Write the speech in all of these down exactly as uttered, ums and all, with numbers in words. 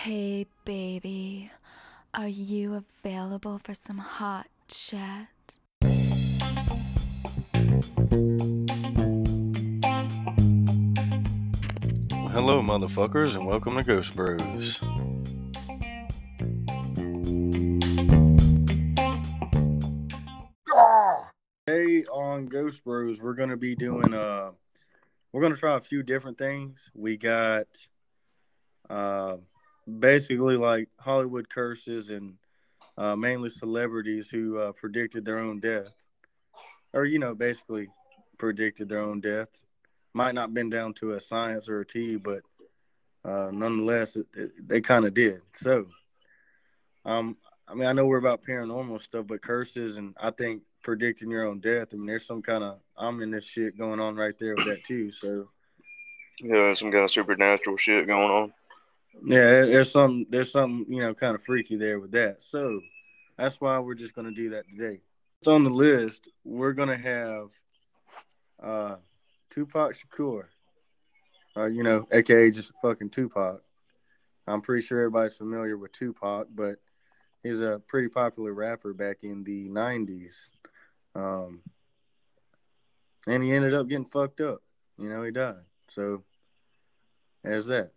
Hey, baby, are you available for some hot chat? Hello, motherfuckers, and welcome to Ghost Bros. Today on Ghost Bros, we're gonna be doing uh, we're gonna try a few different things. We got uh, basically like Hollywood curses and uh, mainly celebrities who uh, predicted their own death, or you know, basically predicted their own death. Might not been down to a science or a T, but uh, nonetheless, it, it, they kind of did. So, um, I mean, I know we're about paranormal stuff, but curses and I think predicting your own death. I mean, there's some kind of ominous shit going on right there with that too. So, Yeah, some kind of supernatural shit going on. yeah, there's some there's something you know kind of freaky there with that. So, that's why we're just gonna do that today. On the list, we're gonna have uh, Tupac Shakur, uh, you know, aka just fucking Tupac. I'm pretty sure everybody's familiar with Tupac, but he's a pretty popular rapper back in the nineties. Um, and he ended up getting fucked up. You know, he died. So there's that.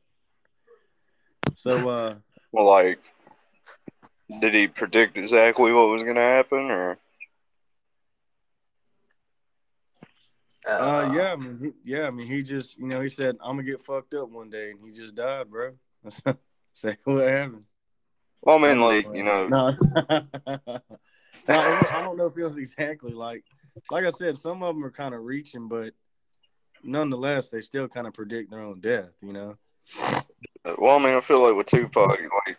So uh Well, like, did he predict exactly what was going to happen, or? uh yeah, I mean he, yeah, I mean he just you know he said I'm gonna get fucked up one day and he just died, bro. That's exactly what happened. Well, I mean, like, you Anyway, know, no, no, it, wa- I don't know if it was exactly like like I said. Some of them are kind of reaching, but nonetheless, they still kind of predict their own death. You know. well, I mean, I feel like with Tupac, like,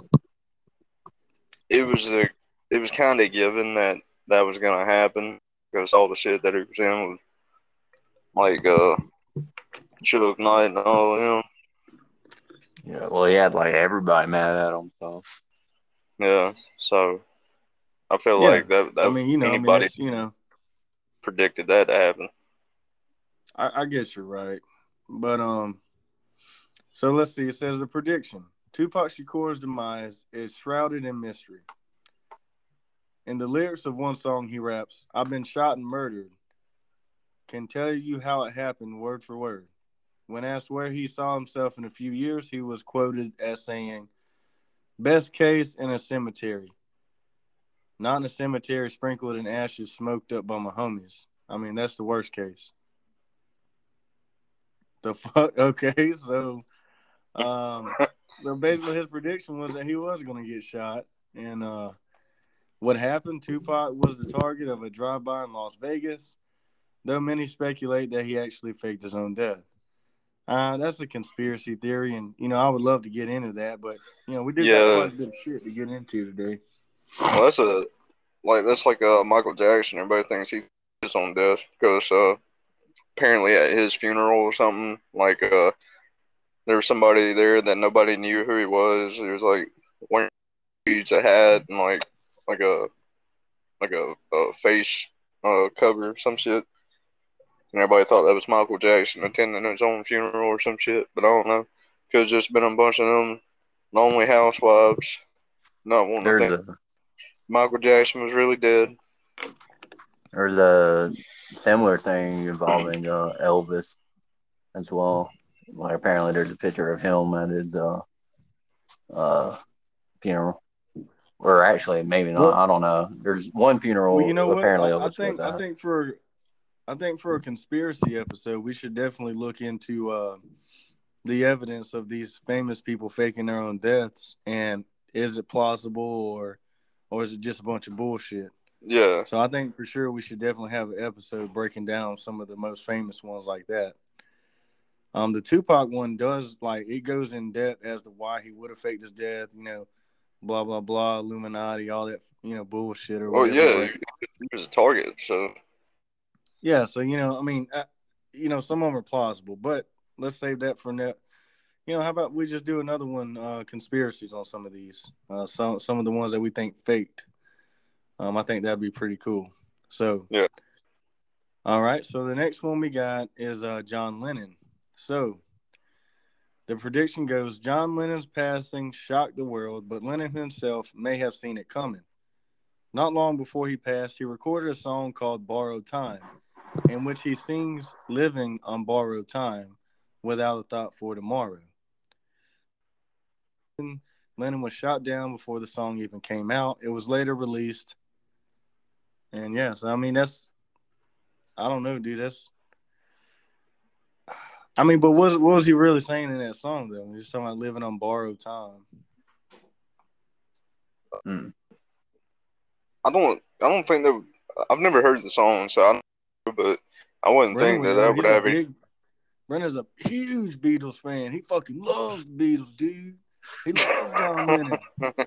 it was a, it was kind of given that that was going to happen because all the shit that he was in was like, uh, Suge Knight and all of them. Yeah, well, he had like everybody mad at him. So Yeah, so I feel Yeah, like that I that mean, you know, I mean, anybody it's you know, predicted that to happen. I, I guess you're right, but um, so let's see. It says the prediction: Tupac Shakur's demise is shrouded in mystery. In the lyrics of one song, he raps, "I've been shot and murdered. Can tell you how it happened, word for word." When asked where he saw himself in a few years, he was quoted as saying, "Best case in a cemetery, not in a cemetery sprinkled in ashes, smoked up by my homies." I mean, that's the worst case. The fuck. Okay, so um, so basically his prediction was that he was going to get shot, and uh, what happened? Tupac was the target of a drive-by in Las Vegas, though many speculate that he actually faked his own death. Uh, that's a conspiracy theory, and you know I would love to get into that, but you know we do got Yeah, quite a bit of shit to get into today. well, that's a like that's like uh Michael Jackson. Everybody thinks he is on death because uh apparently at his funeral or something, like uh there was somebody there that nobody knew who he was. He was like wearing a hat and like like a like a, a face uh cover or some shit. And everybody thought that was Michael Jackson attending his own funeral or some shit, but I don't know. Could have just been a bunch of them lonely housewives not wanting to there's think a Michael Jackson was really dead. there's a similar thing involving uh, Elvis as well. Like apparently there's a picture of him at his uh, uh, funeral, or actually maybe not. Well, I don't know. There's one well, you funeral know what? apparently I, I Elvis was think I at. think for I think for a conspiracy episode, we should definitely look into uh, the evidence of these famous people faking their own deaths, and is it plausible or or is it just a bunch of bullshit? Yeah, So I think for sure we should definitely have an episode breaking down some of the most famous ones like that. Um, the Tupac one does like it goes in depth as to why he would have faked his death, you know, blah blah blah, Illuminati, all that you know bullshit or well, whatever. yeah, But he was a target, so yeah, so you know, I mean, uh, you know, some of them are plausible, but let's save that for net. You know, how about we just do another one, uh, conspiracies on some of these, uh, some some of the ones that we think faked. Um, I think that'd be pretty cool. So, yeah. all right. So the next one we got is uh, John Lennon. So The prediction goes, John Lennon's passing shocked the world, but Lennon himself may have seen it coming. Not long before he passed, he recorded a song called Borrowed Time, in which he sings living on borrowed time without a thought for tomorrow. Lennon was shot down before the song even came out. It was later released. And yes, yeah, so, I mean, that's, I don't know, dude. That's, I mean, but what, what was he really saying in that song, though? He's talking about living on borrowed time. Hmm. I don't. I don't think that. I've never heard the song, so I don't know, but I wouldn't Brennan, think that that would have any. big, Brennan's a huge Beatles fan. He fucking loves the Beatles, dude. He loves John Lennon.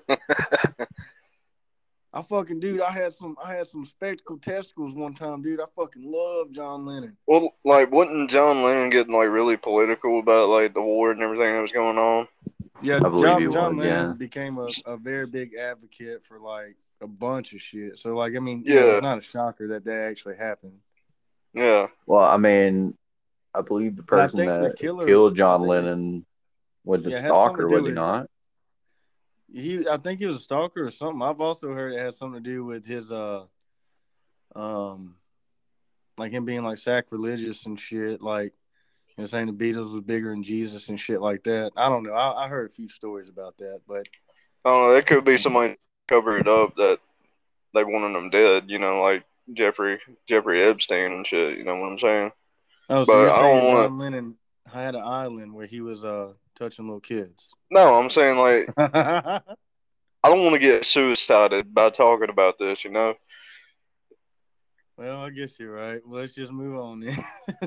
I fucking dude, I had some I had some spectacle testicles one time, dude. I fucking love John Lennon. Well, like, wasn't John Lennon getting like really political about like the war and everything that was going on? Yeah, I believe John, he John was, Lennon yeah. became a, a very big advocate for like a bunch of shit. So like, I mean, Yeah. yeah, it's not a shocker that that actually happened. Yeah. Well, I mean, I believe the But I person think the that killer- killed I John think- Lennon was a Yeah, it has something stalker, to was do he with- not? He, I think he was a stalker or something. I've also heard it has something to do with his, uh, um, like him being like sacrilegious and shit. Like, you know, saying the Beatles was bigger than Jesus and shit like that. I don't know. I, I heard a few stories about that, but I don't know. That could be somebody cover it up that they wanted them dead. You know, like Jeffrey Jeffrey Epstein and shit. You know what I'm saying? oh, so But you're I saying don't wanna- John Lennon had an island where he was uh touching little kids? No, I'm saying like Well, I don't want to get suicided by talking about this. You know. I guess you're right. Well, let's just move on then.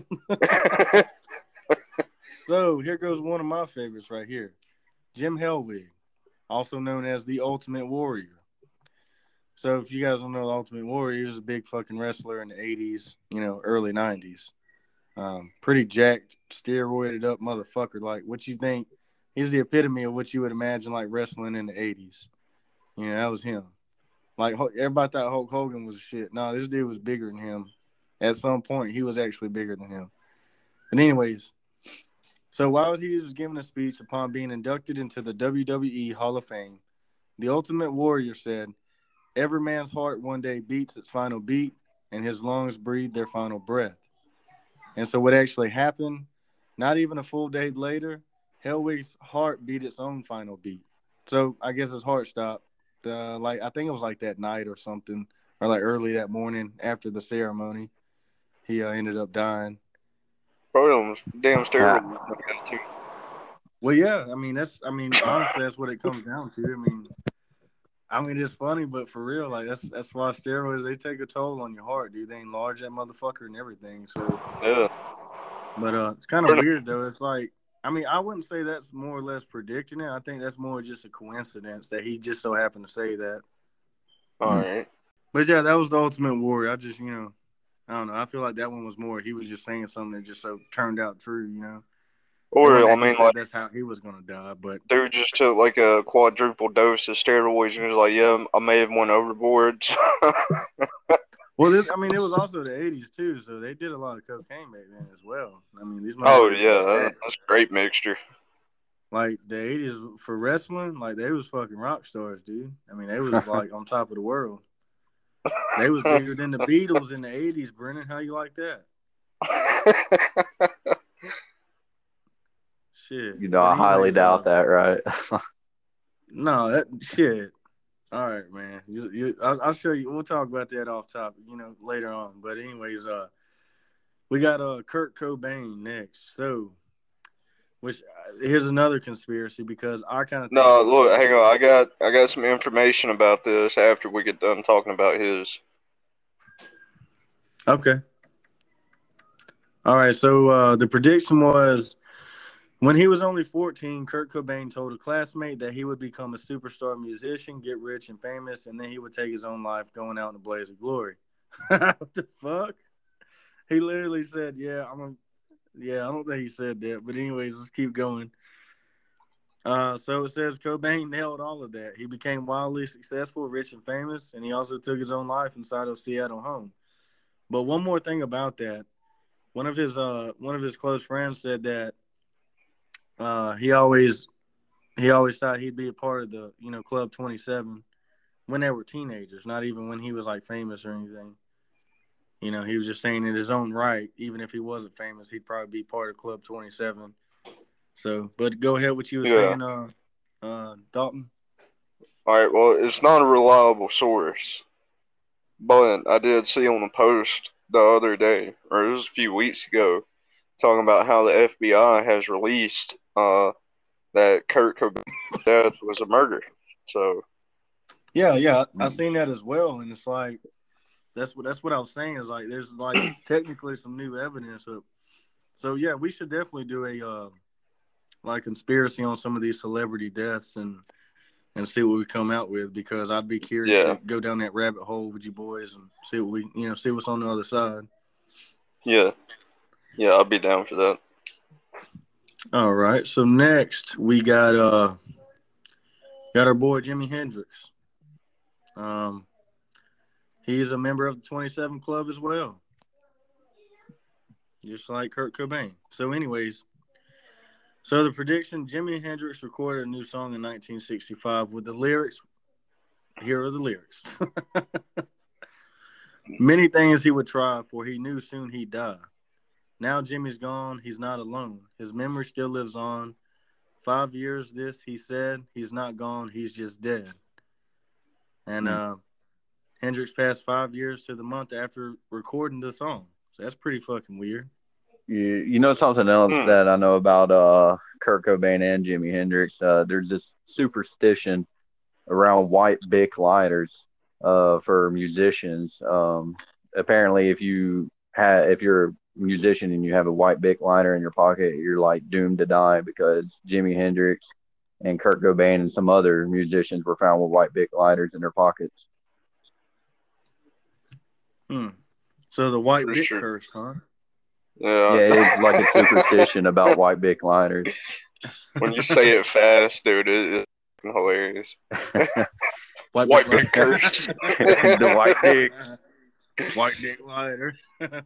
So here goes one of my favorites right here. Jim Hellwig, also known as the Ultimate Warrior. So if you guys don't know the Ultimate Warrior, he was a big fucking wrestler in the eighties, you know, early nineties. Um, pretty jacked, steroided up motherfucker. Like what you think, he's the epitome of what you would imagine like wrestling in the eighties. You know, that was him. Like everybody thought Hulk Hogan was shit. No, this dude was bigger than him. At some point, he was actually bigger than him. But anyways, so while he was giving a speech upon being inducted into the W W E Hall of Fame, the Ultimate Warrior said, "Every man's heart one day beats its final beat, and his lungs breathe their final breath." And so what actually happened, not even a full day later, Hellwig's heart beat its own final beat. So I guess his heart stopped. Uh, like I think it was like that night or something, or like early that morning after the ceremony, he uh, ended up dying. Probably damn steroids. Well, yeah, I mean that's, I mean honestly that's what it comes down to. I mean, I mean it's funny, but for real, like that's that's why steroids they take a toll on your heart, dude. They enlarge that motherfucker and everything. So Yeah. but uh, it's kind of weird though. It's like, I mean, I wouldn't say that's more or less predicting it. I think that's more just a coincidence that he just so happened to say that. All right. But yeah, that was the Ultimate Warrior. I just, you know, I don't know. I feel like that one was more. He was just saying something that just so turned out true, you know. Or And I like he mean, said, like that's how he was gonna die. But dude just took like a quadruple dose of steroids and was like, "Yeah, I may have went overboard." well, this, I mean, it was also the eighties too, so they did a lot of cocaine back then as well. I mean, these. Oh motherfuckers- yeah, that, that's a great mixture. Like the eighties for wrestling, like they was fucking rock stars, dude. I mean, they was like on top of the world. They was bigger than the Beatles in the eighties, Brennan. How you like that? Shit. You know, But I highly anyways, doubt uh, that, right? No, that shit. All right, man. You, you, I'll, I'll show you. We'll talk about that off topic, you know, later on. But anyways, uh, we got uh Kurt Cobain next. So, which uh, here's another conspiracy because I kind of No, look, hang on. I got I got some information about this after we get done talking about his. Okay. All right. So uh, the prediction was when he was only fourteen, Kurt Cobain told a classmate that he would become a superstar musician, get rich and famous, and then he would take his own life going out in a blaze of glory. What the fuck? He literally said, yeah, I'm a, yeah, I don't think he said that. But anyways, let's keep going. Uh, so it says Cobain nailed all of that. He became wildly successful, rich and famous, and he also took his own life inside of Seattle home. But one more thing about that, one of his uh one of his close friends said that uh, he always he always thought he'd be a part of the you know Club twenty-seven when they were teenagers, not even when he was like famous or anything. You know, he was just saying in his own right, even if he wasn't famous, he'd probably be part of Club twenty-seven. So, but go ahead, what you were Yeah. saying, uh, uh, Dalton. All right. Well, it's not a reliable source, but I did see on a post the other day, or it was a few weeks ago, talking about how the F B I has released uh, that Kurt Cobain's death was a murder. So Yeah, yeah, I, I seen that as well, and it's like that's what that's what I was saying is like there's like technically some new evidence of. So yeah, we should definitely do a uh, like conspiracy on some of these celebrity deaths and and see what we come out with, because I'd be curious Yeah. to go down that rabbit hole with you boys and see what we you know see what's on the other side. yeah, yeah, I'll be down for that. All right, so next we got uh got our boy Jimi Hendrix. Um, he's a member of the twenty-seven Club as well, just like Kurt Cobain. So, anyways, so the prediction: Jimi Hendrix recorded a new song in nineteen sixty-five with the lyrics. Here are the lyrics. Many things he would try, for he knew soon he'd die. Now Jimmy's gone, he's not alone. His memory still lives on. Five years, this, he said. He's not gone, he's just dead. And uh, Hendrix passed five years to the month after recording the song. So that's pretty fucking weird. You, you know something else Hmm. that I know about uh, Kurt Cobain and Jimi Hendrix? Uh, there's this superstition around white Bic lighters uh, for musicians. Um, apparently, if you have, if you're a musician and you have a white Bic lighter in your pocket, you're like doomed to die, because Jimi Hendrix and Kurt Cobain and some other musicians were found with white Bic lighters in their pockets. Hmm. So the white For Bic sure. curse, huh? Yeah. Yeah, it's like a superstition about white Bic lighters. When you say it fast, dude, it, it's hilarious. White, White Bic Bic curse. The white dicks. White dick lighter.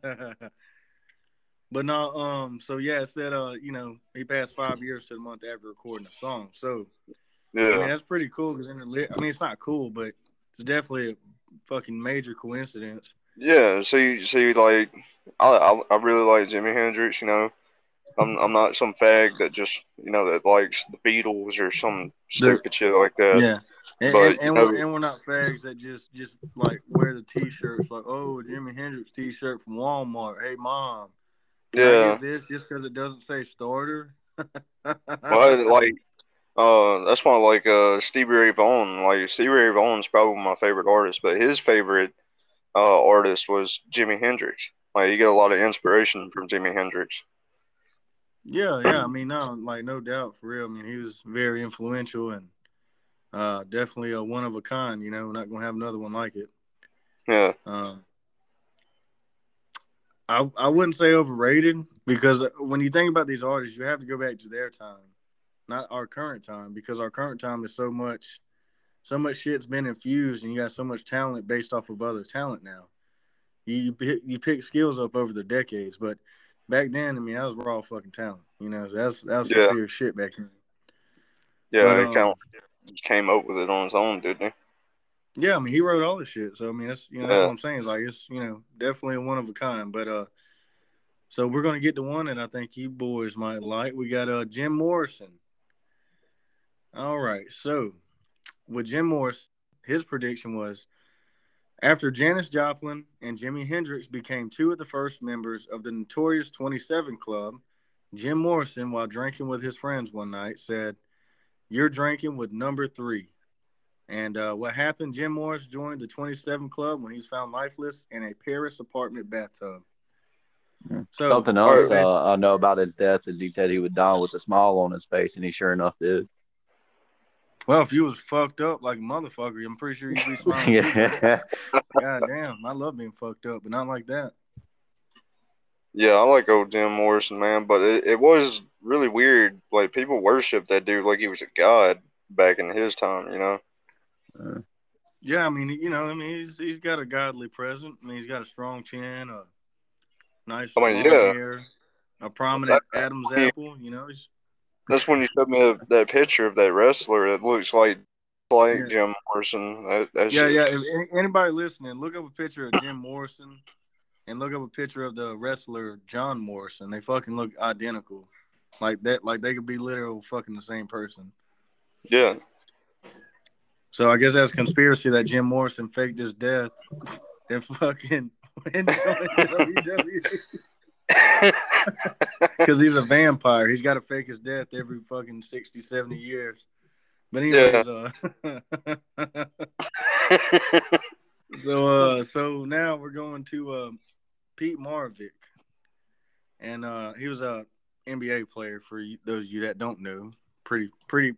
But no, um, so yeah, it said uh, you know, he passed five years to the month after recording a song. So I mean, Yeah. that's pretty cool because in the ly- I mean, it's not cool, but it's definitely a fucking major coincidence. Yeah. See, see, like, I, I, I really like Jimi Hendrix. You know, I'm, I'm not some fag that just, you know, that likes the Beatles or some stupid shit like that. Yeah. And, But, and, you and know- we're and we're not fags that just just like wear the t-shirts like, oh, Jimi Hendrix t-shirt from Walmart. Hey mom, can I Yeah. get this just because it doesn't say starter? But like, uh, that's why like uh Stevie Ray Vaughan. Like Stevie Ray Vaughan's probably my favorite artist, but his favorite uh artist was Jimi Hendrix. Like you get a lot of inspiration from Jimi Hendrix. Yeah, yeah. I mean, no, like no doubt for real. I mean, he was very influential and uh, definitely a one of a kind. You know, we're not gonna have another one like it. Yeah. Um, I I wouldn't say overrated, because when you think about these artists, you have to go back to their time, not our current time, because our current time is so much, so much shit's been infused, and you got so much talent based off of other talent now. You you pick, you pick skills up over the decades, but back then, I mean, that was raw fucking talent. You know, that's that was some Yeah. serious shit back then. Yeah, But, he um, kind of came up with it on his own, didn't Yeah, I mean, he wrote all this shit. So I mean, that's you know that's Yeah. what I'm saying. Is like it's you know definitely a one of a kind. But uh, so we're gonna get to one that I think you boys might like. We got uh Jim Morrison. All right, so with Jim Morrison, his prediction was after Janis Joplin and Jimi Hendrix became two of the first members of the notorious twenty-seven Club, Jim Morrison, while drinking with his friends one night, said, "You're drinking with number three." And uh, what happened? Jim Morris joined the twenty-seven Club when he was found lifeless in a Paris apartment bathtub. So Something All else right. uh, I know about his death is he said he would die with a smile on his face, and he sure enough did. well, if you was fucked up like a motherfucker, I'm pretty sure you'd be smiling too. Yeah. God damn, I love being fucked up, but not like that. Yeah, I like old Jim Morrison, man, but it, it was really weird. Like people worshiped that dude like he was a god back in his time, you know? Yeah, I mean, you know, I mean, he's he's got a godly presence. I mean, he's got a strong chin, a nice I mean, long yeah. hair, a prominent Adam's apple. You know, he's that's when you showed me that picture of that wrestler that looks like like Yeah. Jim Morrison. That, that's Yeah, just, yeah. If any- anybody listening, look up a picture of Jim Morrison and look up a picture of the wrestler John Morrison. They fucking look identical, like that. Like they could be literal fucking the same person. yeah. So I guess that's conspiracy that Jim Morrison faked his death and fucking went joined W W E because he's a vampire. He's got to fake his death every fucking sixty, seventy years. But anyways, Yeah. uh, so uh, so now we're going to uh, Pete Maravich, and uh, he was a N B A player for you, those of you that don't know. Pretty, pretty.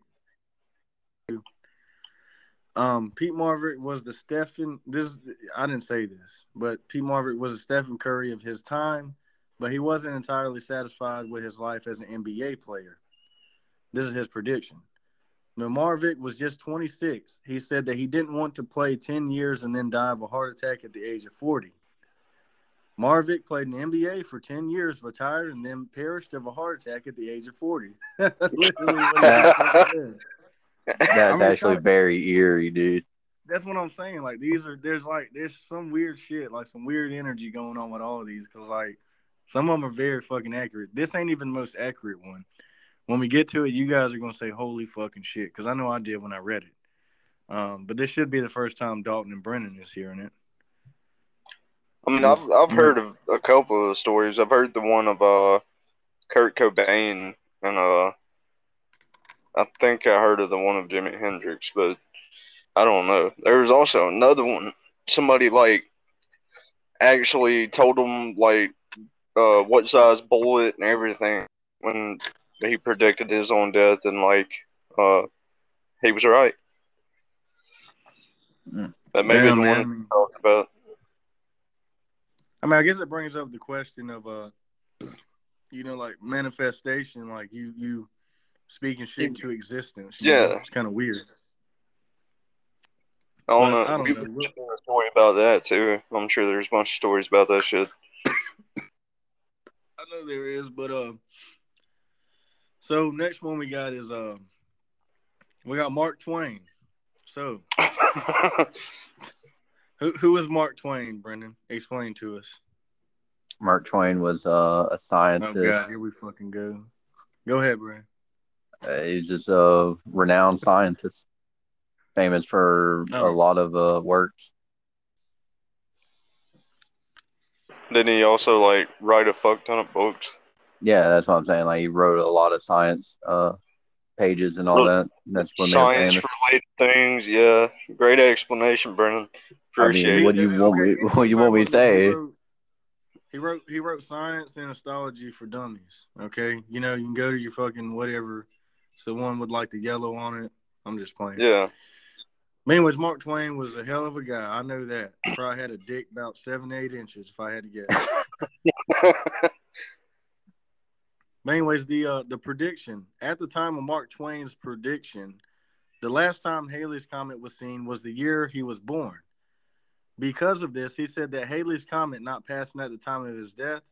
Um, Pete Maravich was the Stephen. This I didn't say this, but Pete Maravich was the Stephen Curry of his time, but he wasn't entirely satisfied with his life as an N B A player. This is his prediction. When Maravich was just twenty-six, he said that he didn't want to play ten years and then die of a heart attack at the age of forty. Maravich played in the N B A for ten years, retired, and then perished of a heart attack at the age of forty. Literally what he said. That's I mean, actually kinda, very eerie, dude. That's what I'm saying. Like these are there's like there's some weird shit, like some weird energy going on with all of these, because like some of them are very fucking accurate. This ain't even the most accurate one. When we get to it, you guys are gonna say holy fucking shit, because I know I did when I read it. Um, but this should be the first time Dalton and Brennan is hearing it. I mean, I've Yes, I've heard yes. of a couple of the stories. I've heard the one of uh Kurt Cobain, and uh I think I heard of the one of Jimi Hendrix, but I don't know. There was also another one. Somebody like actually told him like uh what size bullet and everything when he predicted his own death, and like uh he was right. Mm. That may be Yeah, the man. one I talked about. I mean, I guess it brings up the question of uh, you know, like manifestation, like you you speaking shit to existence. You know? Yeah. It's kind of weird. I don't But know. I don't We know. were We'll- sharing a story about that too. I'm sure there's a bunch of stories about that shit. I know there is, but uh, so next one we got is uh, we got Mark Twain. So who who is Mark Twain, Brendan? Explain to us. Mark Twain was uh, a Oh scientist. God, here we fucking go. Go ahead, Brendan. Uh, he's just a renowned scientist, famous for a Oh. lot of uh, works. Didn't he also like write a fuck ton of books? Yeah, that's what I'm saying. Like he wrote a lot of science uh, pages and all Well, that. That's what made him Science famous. related things, yeah. Great explanation, Brennan. I mean, Appreciate what it. do you want me? What you want me to He say? wrote, he wrote he wrote science and astrology for dummies. Okay, you know you can go to your fucking whatever. So one with like the yellow on it. I'm just playing. Yeah. But anyways, Mark Twain was a hell of a guy. I know that. Probably had a dick about seven, eight inches if I had to guess. But anyways, the uh, the prediction at the time of Mark Twain's prediction, the last time Halley's Comet was seen was the year he was born. Because of this, he said that Halley's Comet not passing at the time of his death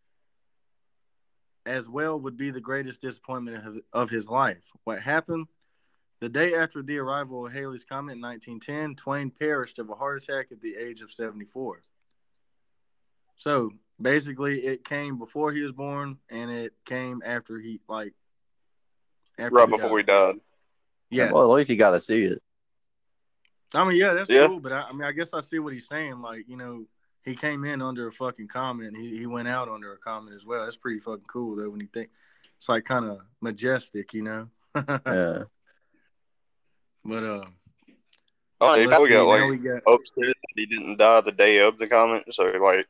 as well would be the greatest disappointment of, of his life. What happened? The day after the arrival of Halley's Comet in nineteen ten, Twain perished of a heart attack at the age of seventy-four. So basically, it came before he was born, and it came after he like after right he before died. we died. Yeah, Well, at least you got to see it. I mean, yeah, that's Yeah. cool. But I, I mean, I guess I see what he's saying. Like, you know, he came in under a fucking comet. He he went out under a comet as well. That's pretty fucking cool though. When you think it's like kind of majestic, you know. Yeah. But uh, Oh, he let's probably see. got Now like we got upset that he didn't die the day of the comet, so like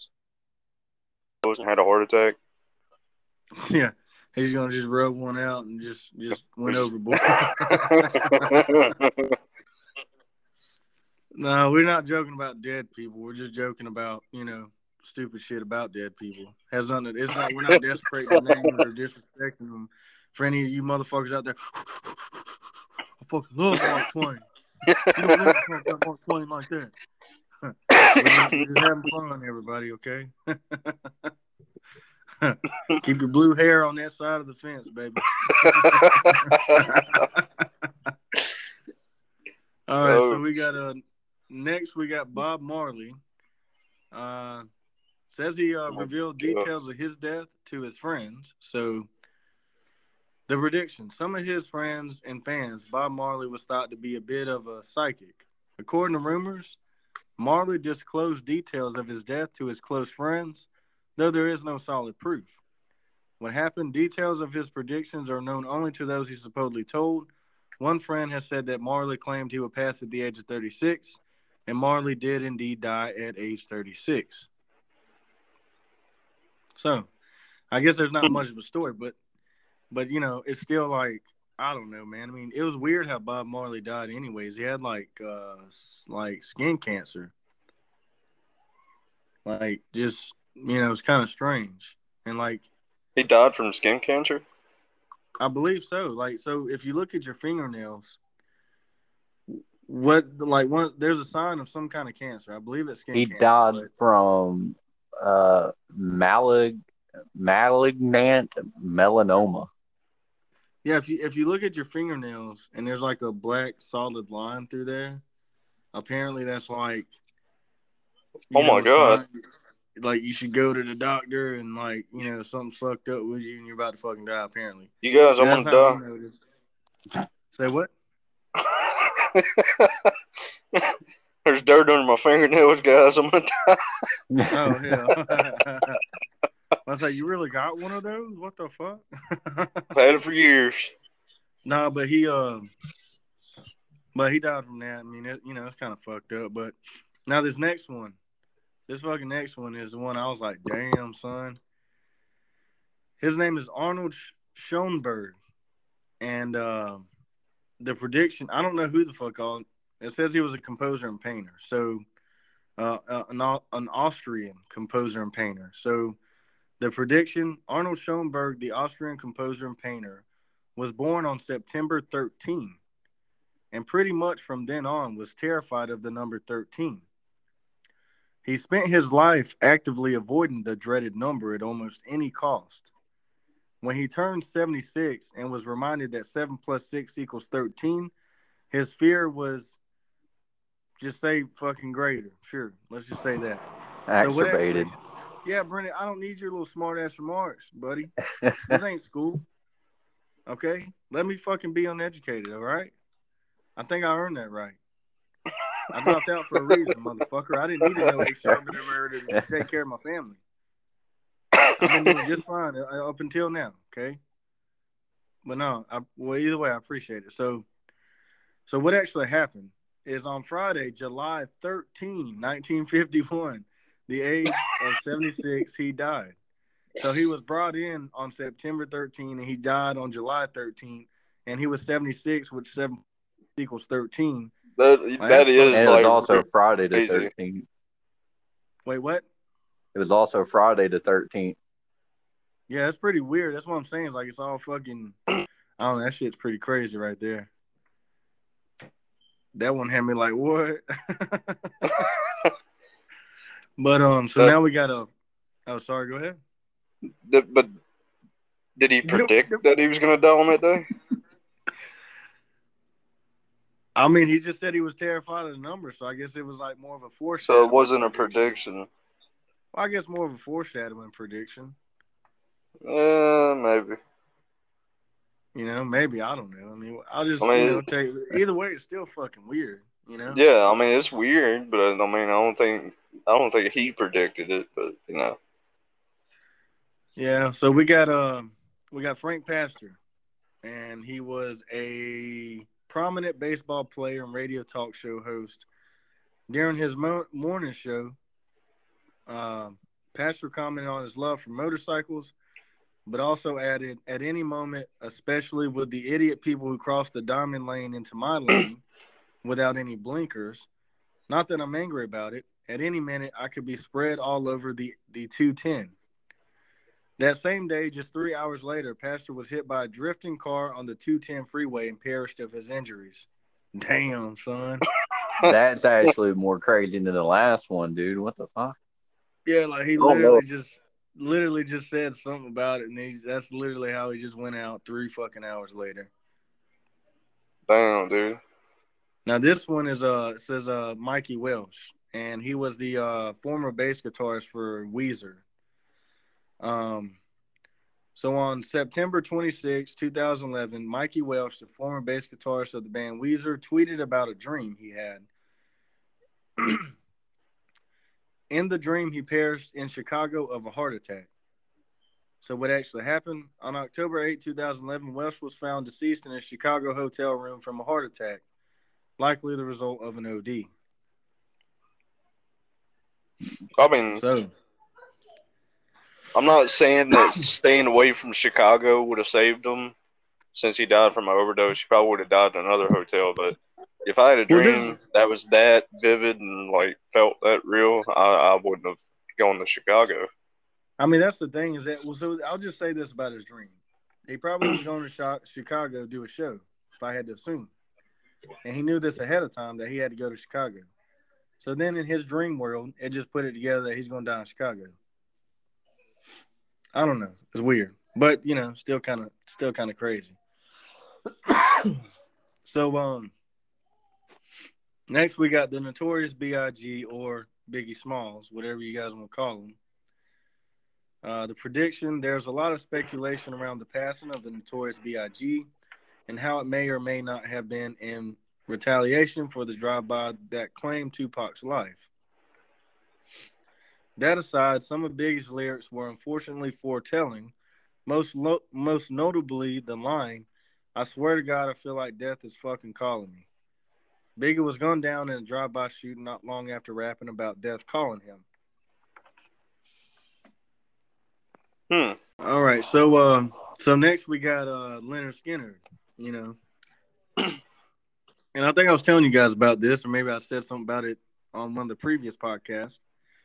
had a heart attack. yeah. He's gonna just rub one out and just just went overboard. No, we're not joking about dead people. We're just joking about, you know, stupid shit about dead people. Has nothing. It's not. We're not desecrating names or disrespecting them. For any of you motherfuckers out there, I fucking love Mark Twain. You don't never talk about Mark Twain like that. We're just, we're just having fun, everybody. Okay. Keep your blue hair on that side of the fence, baby. All right, Oh, so we got uh next we got Bob Marley. Uh, says he uh, revealed details of his death to his friends. So the prediction: some of his friends and fans, Bob Marley was thought to be a bit of a psychic. According to rumors, Marley disclosed details of his death to his close friends, though there is no solid proof. What happened, details of his predictions are known only to those he supposedly told. One friend has said that Marley claimed he would pass at the age of thirty-six, and Marley did indeed die at age thirty-six. So, I guess there's not much of a story, but, but you know, it's still like, I don't know, man. I mean, it was weird how Bob Marley died anyways. He had, like, uh, like skin cancer. Like, just, you know, it's kind of strange. And, like, he died from skin cancer? I believe so. Like, so if you look at your fingernails, what, like, one, there's a sign of some kind of cancer. I believe it's skin He cancer. died but- from uh, malig- malignant melanoma. Yeah, if you if you look at your fingernails and there's like a black solid line through there, apparently that's like. you Oh my know, a God. sign, like you should go to the doctor and like you know something's fucked up with you and you're about to fucking die. Apparently, You guys, I'm that's gonna how we die. noticed. Say what? There's dirt under my fingernails, guys. I'm gonna die. Oh hell! I was like, you really got one of those? What the fuck? I've had it for years. Nah, but he uh, but he died from that. I mean, it, you know, it's kind of fucked up. But now this next one, this fucking next one is the one I was like, damn, son. His name is Arnold Schoenberg, and uh, the prediction, I don't know who the fuck all. It says he was a composer and painter. So, uh, uh, an an Austrian composer and painter. So. The prediction, Arnold Schoenberg, the Austrian composer and painter, was born on September thirteenth, and pretty much from then on was terrified of the number thirteen. He spent his life actively avoiding the dreaded number at almost any cost. When he turned seventy-six and was reminded that seven plus six equals thirteen, his fear was, just say fucking greater. Sure, let's just say that. Exacerbated. So Yeah, Brendan, I don't need your little smart ass remarks, buddy. This ain't school. Okay? Let me fucking be uneducated, all right? I think I earned that right. I dropped out for a reason, motherfucker. I didn't need to know extra to take care of my family. I've been doing just fine up until now, okay? But no, I, well, either way, I appreciate it. So, so what actually happened is on Friday, July thirteenth, nineteen fifty-one, the age of seventy-six, he died. So he was brought in on September thirteenth, and he died on July thirteenth, and he was seventy-six, which seven equals thirteen. That Well, that that's is And it like was also Friday the crazy. thirteenth. Wait, what? It was also Friday the thirteenth. Yeah, that's pretty weird. That's what I'm saying. It's like it's all fucking. I don't know. That shit's pretty crazy right there. That one had me like, what? But um, so Uh, now we got a. Oh, sorry. Go ahead. Th- but did he predict that he was gonna die on that day? I mean, he just said he was terrified of the number, so I guess it was like more of a foreshadow. So it wasn't a prediction. Well, I guess more of a foreshadowing prediction. Uh, maybe. You know, maybe I don't know. I mean, I'll just I mean, you know take either way. It's still fucking weird. You know. Yeah, I mean it's weird, but I mean I don't think I don't think he predicted it, but you know. Yeah. So we got uh we got Frank Pastor, and he was a prominent baseball player and radio talk show host. During his mo- morning show, uh, Pastor commented on his love for motorcycles, but also added, at any moment, especially with the idiot people who cross the diamond lane into my lane without any blinkers, not that I'm angry about it, at any minute I could be spread all over the, the two ten. That same day, just three hours later, Pastor was hit by a drifting car on the two ten freeway and perished of his injuries. Damn, son. That's actually more crazy than the last one, dude. What the fuck? Yeah, like he Oh, literally no. just literally just said something about it, and he, that's literally how he just went out three fucking hours later. Damn, dude. Now this one is uh it says uh Mikey Welsh, and he was the uh former bass guitarist for Weezer. Um, so on September twenty-sixth, twenty eleven, Mikey Welsh, the former bass guitarist of the band Weezer, tweeted about a dream he had. In the dream, he perished in Chicago of a heart attack. So what actually happened? On October eighth, twenty eleven, Welsh was found deceased in a Chicago hotel room from a heart attack, likely the result of an O D. I mean, So, I'm not saying that staying away from Chicago would have saved him, since he died from an overdose. He probably would have died in another hotel. But if I had a Well, dream this- that was that vivid and like felt that real, I, I wouldn't have gone to Chicago. I mean, that's the thing is that, well, so I'll just say this about his dream. He probably was going to Chi- Chicago to do a show, if I had to assume. And he knew this ahead of time that he had to go to Chicago. So then in his dream world, it just put it together that he's going to die in Chicago. I don't know. It's weird. But, you know, still kind of still kind of crazy. So, um, next we got the Notorious B I G or Biggie Smalls, whatever you guys want to call him. Uh, the prediction, there's a lot of speculation around the passing of the Notorious B I G and how it may or may not have been in retaliation for the drive-by that claimed Tupac's life. That aside, some of Biggie's lyrics were unfortunately foretelling, most lo- most notably the line, "I swear to God, I feel like death is fucking calling me." Biggie was gunned down in a drive-by shooting not long after rapping about death calling him. Hmm. All right, so uh, so next we got uh Leonard Skinner, you know, and I think I was telling you guys about this, or maybe I said something about it on one of the previous podcasts.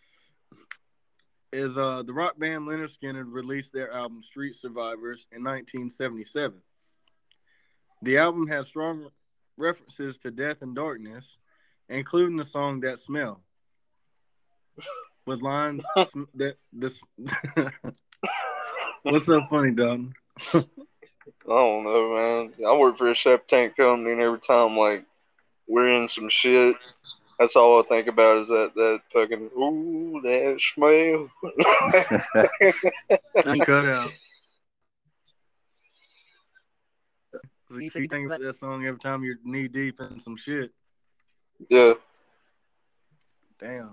Is uh the rock band Leonard Skinner released their album Street Survivors in nineteen seventy-seven. The album has strong references to death and darkness, including the song "That Smell," with lines that this. What's so funny, Dalton? I don't know, man. I work for a septic tank company, and every time like we're in some shit, that's all I think about is that that fucking ooh that smell. I cut out. So you think about that song every time you're knee deep in some shit. Yeah. Damn.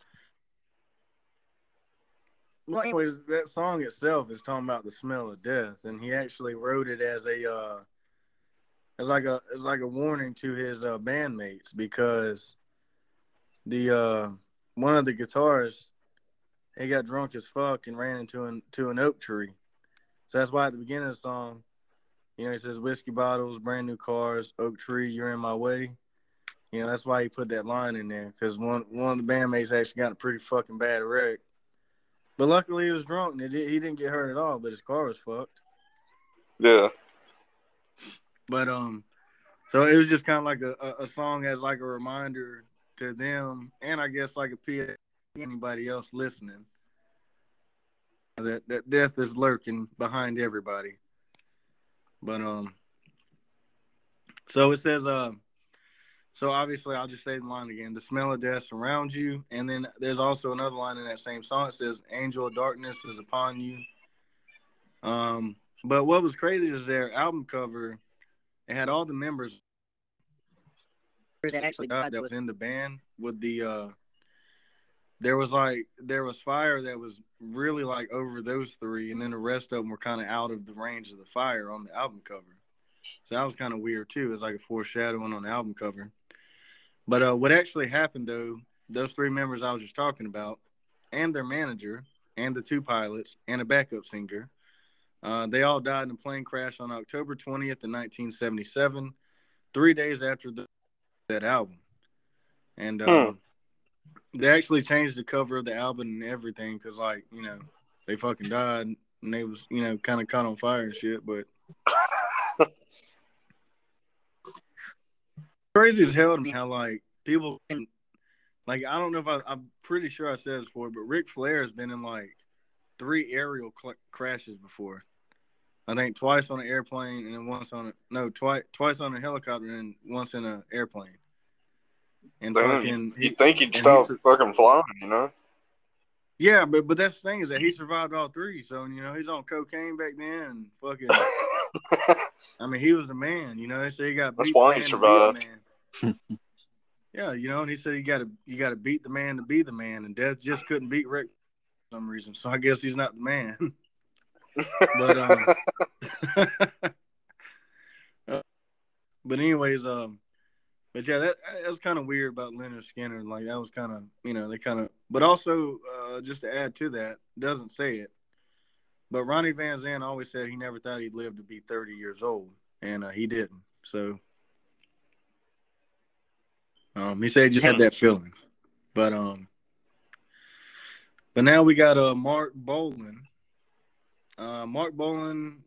Well, anyways, that song itself is talking about the smell of death, and he actually wrote it as a uh, as like a as like a warning to his uh, bandmates because the uh, one of the guitarists he got drunk as fuck and ran into an to an oak tree. So that's why at the beginning of the song, you know, he says whiskey bottles, brand new cars, oak tree, you're in my way. You know, that's why he put that line in there because one one of the bandmates actually got a pretty fucking bad wreck. But luckily he was drunk and it did, he didn't get hurt at all, but his car was fucked. Yeah. But um, so it was just kind of like a, a, a song as like a reminder to them, and I guess like a P S to anybody else listening that that death is lurking behind everybody. But um, so it says uh, so obviously I'll just say the line again: the smell of death surrounds you, and then there's also another line in that same song. It says, "Angel of darkness is upon you." Um, but what was crazy is their album cover. It had all the members that actually died that was in the band with the uh there was like there was fire that was really like over those three, and then the rest of them were kind of out of the range of the fire on the album cover. So that was kind of weird too. It was like a foreshadowing on the album cover. But uh what actually happened though, those three members I was just talking about, and their manager, and the two pilots, and a backup singer, Uh, they all died in a plane crash on October twentieth in nineteen seventy-seven, three days after the, that album. And um, Hmm. they actually changed the cover of the album and everything because, like, you know, they fucking died and they was, you know, kind of caught on fire and shit. But crazy as hell to me how, like, people, like, I don't know if I, I'm pretty sure I said this before, but Ric Flair has been in, like, three aerial cl- crashes before. I think twice on an airplane and then once on a no twice twice on a helicopter and once in an airplane. And Damn, fucking, you'd he, think he'd and stop he's fucking flying, you know? yeah, but but that's the thing is that he survived all three. So you know he's on cocaine back then and fucking. I mean, he was the man. You know, they say he got That's beat the why man he to be the survived. man. Yeah, you know, and he said you got to you got to beat the man to be the man, and Death just couldn't beat Rick for some reason. So I guess he's not the man. but um, uh, but anyways, um, but yeah, that that's kind of weird about Leonard Skinner. Like that was kind of you know they kind of, but also uh, just to add to that, doesn't say it, but Ronnie Van Zant always said he never thought he'd live to be thirty years old, and uh, he didn't. So. Um, he said he just had that feeling, but um, but now we got uh Mark Bolan. Uh, Mark Bolan.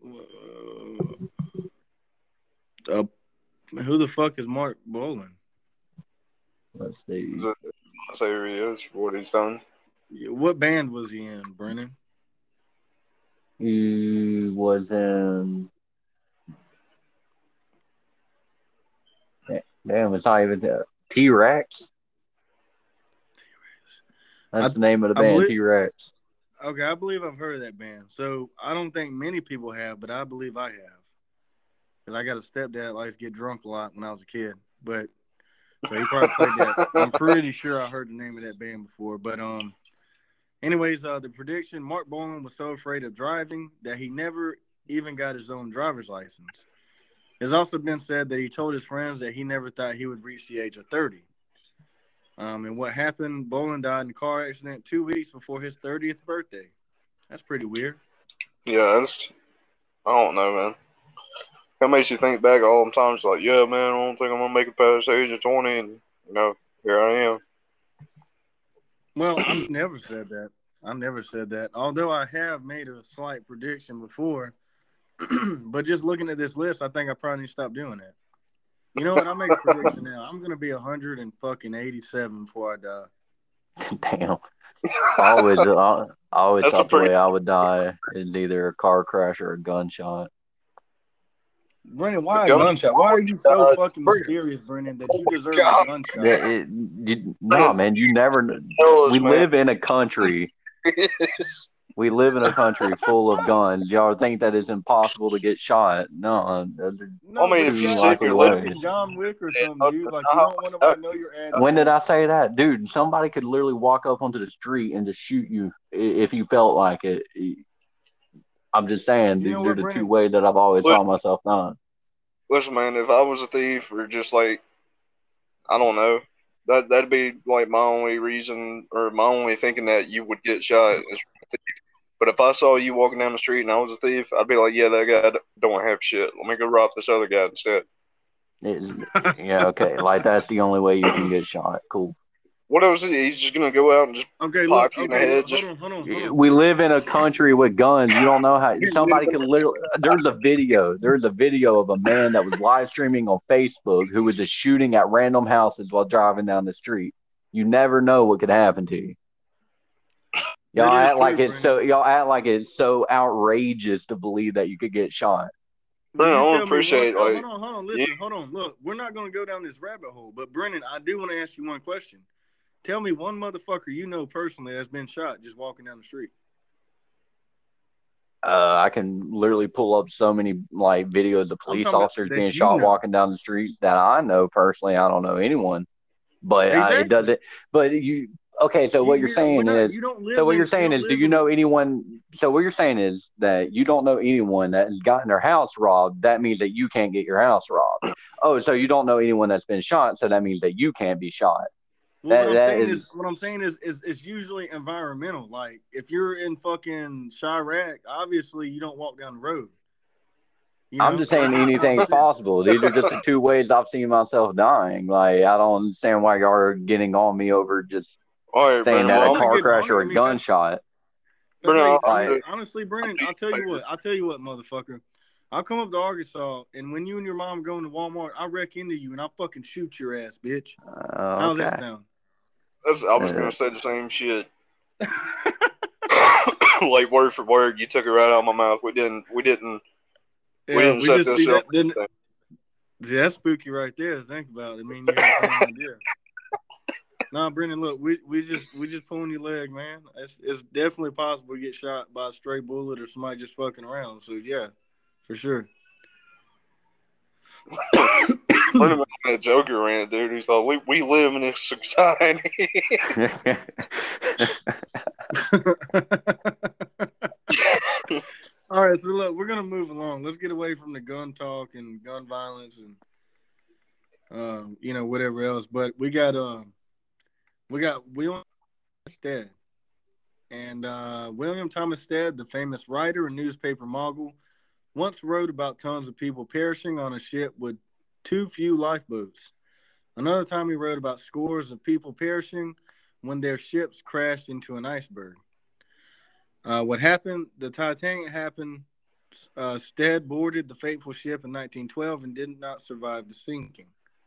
Uh, uh, who the fuck is Mark Bolan? Let's see. Let's say who he is for what he's done. What band was he in, Brennan? He was in. Damn, it's not even there. T-Rex. That's I, the name of the I band, believe, T-Rex. Okay, I believe I've heard of that band. So I don't think many people have, but I believe I have. Because I got a stepdad that likes to get drunk a lot when I was a kid. But so he probably played that. I'm pretty sure I heard the name of that band before. But um, anyways, uh, the prediction: Mark Bolan was so afraid of driving that he never even got his own driver's license. It's also been said that he told his friends that he never thought he would reach the age of thirty. Um, and what happened, Bolan died in a car accident two weeks before his thirtieth birthday. That's pretty weird. Yeah, that's, I don't know, man. That makes you think back all the times like, yeah, man, I don't think I'm going to make it past the age of twenty. And, you know, here I am. Well, I've never said that. I never said that. Although I have made a slight prediction before. But just looking at this list, I think I probably need to stop doing that. You know what? I'll make a prediction now. I'm gonna be one hundred and fucking eighty-seven before I die. Damn. I always, I, I always That's a thought pretty- the way I would die is either a car crash or a gunshot. Brennan, why a Gun- gunshot? Why are you so God. fucking mysterious, Brennan, that you deserve God. a gunshot? It, it, you, nah, man, you never. Tell us, We man. live in a country. We live in a country full of guns. Y'all think that it's impossible to get shot? No, those are No, I mean, but if you you act said like you're you're living- fucking John Wick or something, dude. Like you don't want nobody to know your address. When did I say that, dude? Somebody could literally walk up onto the street and just shoot you i- if you felt like it. I'm just saying, You know these are what, the Brennan? two ways that I've always Look- found myself done. Listen, man, if I was a thief or just like, I don't know, that, that'd be like my only reason or my only thinking that you would get shot is a thief. But if I saw you walking down the street and I was a thief, I'd be like, yeah, that guy don't have shit. Let me go rob this other guy instead. It's, yeah, okay, like that's the only way you can get shot. Cool. What else? Is he? He's just gonna go out and just Okay, pop look, you in the okay, head. look, Just hold on, hold on, hold on. We live in a country with guns. You don't know how somebody could literally. There's a video. There's a video of a man that was live streaming on Facebook who was just shooting at random houses while driving down the street. You never know what could happen to you. Y'all That is act like true, it's so. Y'all act like it's so outrageous to believe that you could get shot. Brennan, Will you I tell don't me appreciate, one- oh, like, hold on, hold on, listen, hold on. Look, we're not going to go down this rabbit hole, but Brennan, I do want to ask you one question. Tell me one motherfucker you know personally that's been shot just walking down the street. Uh, I can literally pull up so many like videos of police talking about officers that being you shot know. walking down the streets that I know personally. I don't know anyone, but uh, Exactly. it doesn't. But you okay? So what You- you're you're- saying we're not- is you don't live so what in- you're saying don't is, do live you in- know anyone? So what you're saying is that you don't know anyone that has gotten their house robbed. That means that you can't get your house robbed. Oh, so you don't know anyone that's been shot. So that means that you can't be shot. Well, That- what I'm that saying is, is- what I'm saying is, is it's usually environmental. Like if you're in fucking Chirac, obviously you don't walk down the road. You I'm know? just saying anything's possible. These are just the two ways I've seen myself dying. Like I don't understand why y'all are getting on me over just all right, saying Brennan, that well, a I'm not car getting crash on or it. I a mean, that's- gunshot. That's Brennan, like- I I- mean, honestly, Brennan, I'll tell you what. I'll tell you what, motherfucker. I'll come up to Arkansas, and when you and your mom go into Walmart, I'll wreck into you, and I'll fucking shoot your ass, bitch. Uh, How's okay. that sound? That's, I was Uh, gonna say the same shit. like word for word. You took it right out of my mouth. We didn't. We didn't. Yeah, we didn't we set just this see up. that. Didn't, see, that's spooky right there. To think about it. I mean, you had the same idea. Nah, Brendan, look, we we just we just pulling your leg, man. It's it's definitely possible to get shot by a stray bullet or somebody just fucking around. So yeah, for sure. Brendan went on that Joker rant, dude. He's like, we we live in this society. All right, so look, we're gonna move along. Let's get away from the gun talk and gun violence and um, you know, whatever else. But we got uh, we got William Stead, and uh, William Thomas Stead, the famous writer and newspaper mogul, once wrote about tons of people perishing on a ship with too few lifeboats. Another time, he wrote about scores of people perishing when their ships crashed into an iceberg. Uh, what happened? The Titanic happened. Uh, Stead boarded the fateful ship in nineteen twelve and did not survive the sinking.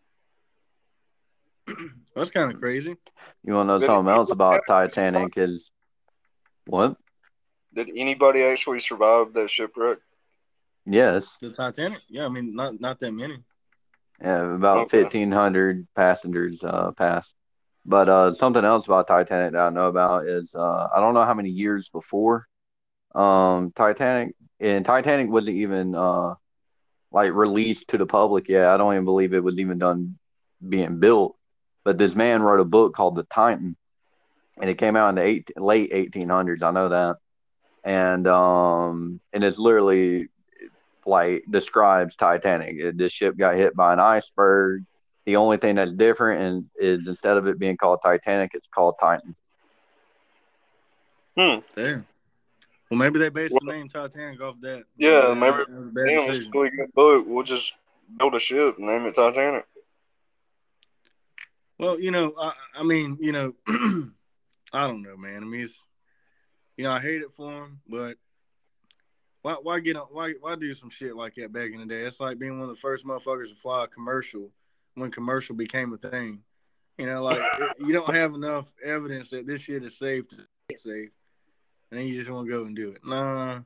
That's kind of crazy. You want to know something else about Titanic is what? Did anybody actually survive that shipwreck? Yes. The Titanic? Yeah, I mean, not not that many. Yeah, about Okay. fifteen hundred passengers uh, passed. But uh, something else about Titanic that I know about is uh, I don't know how many years before um, Titanic, and Titanic wasn't even uh, like released to the public yet. I don't even believe it was even done being built. But this man wrote a book called The Titan, and it came out in the eight, late eighteen hundreds. I know that, and um, and it's literally like describes Titanic. This ship got hit by an iceberg. The only thing that's different and is instead of it being called Titanic, it's called Titan. Hmm. Damn. Well, maybe they based Well, the name Titanic off that. Yeah, Uh, maybe. It was a bad Damn, it's decision. a really good book. We'll just build a ship and name it Titanic. Well, you know, I, I mean, you know, I don't know, man. I mean, it's, you know, I hate it for him, but why, why get on, why, why do some shit like that back in the day? It's like being one of the first motherfuckers to fly a commercial when commercial became a thing. You know, like it, you don't have enough evidence that this shit is safe to be safe, and then you just want to go and do it. Nah.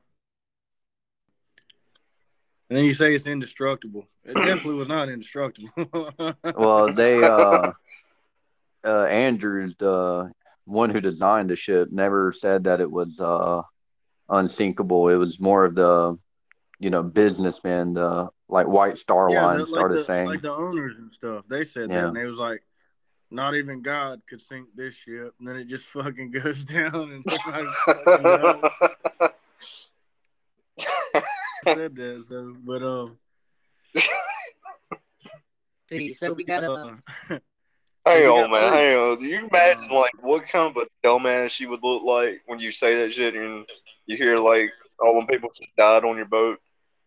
And then you say it's indestructible. It definitely was not indestructible. Well, they uh, uh, Andrews, the one who designed the ship, never said that it was uh, unsinkable. It was more of the, you know, businessmen, the like White Star Yeah, Line the, like started the saying, like the owners and stuff. They said that, yeah. and they was like, not even God could sink this ship, and then it just fucking goes down, and nobody fucking knows. Said that, so but um. See, so we got Uh, uh, Hang we on, got man. proof. Hang on. Do you imagine Um, like what kind of a dumbass you would look like when you say that shit and you hear like all them people just died on your boat?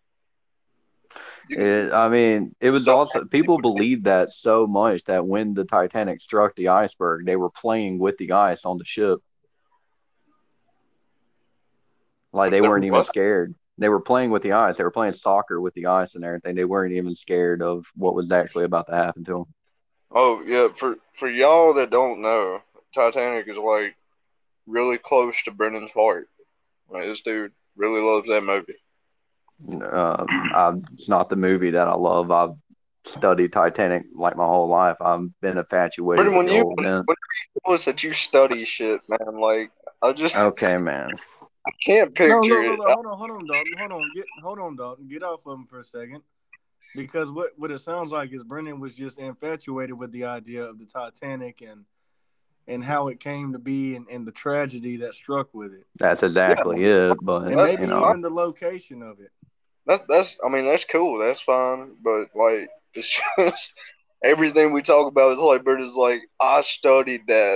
It, I mean, it was also people believed that so much that when the Titanic struck the iceberg, they were playing with the ice on the ship. Like they They weren't were even what? scared. They were playing with the ice. They were playing soccer with the ice and everything. They weren't even scared of what was actually about to happen to them. Oh yeah, for for y'all that don't know, Titanic is like really close to Brendan's heart. Like this dude really loves that movie. Uh, I, it's not the movie that I love. I've studied Titanic like my whole life. I've been infatuated Brendan, with when the you whole event. when you tell us that you study shit, man, like I just Okay, man. I can't no, picture no, no, it. no. Hold on, hold on, Dalton. Hold on, get, hold on, Dalton. Get off of him for a second, because what what it sounds like is Brendan was just infatuated with the idea of the Titanic and and how it came to be and, and the tragedy that struck with it, That's exactly it. But and That's maybe you know, even the location of it. That's that's I mean that's cool. That's fine. But like it's just everything we talk about is like Brendan's like I studied that.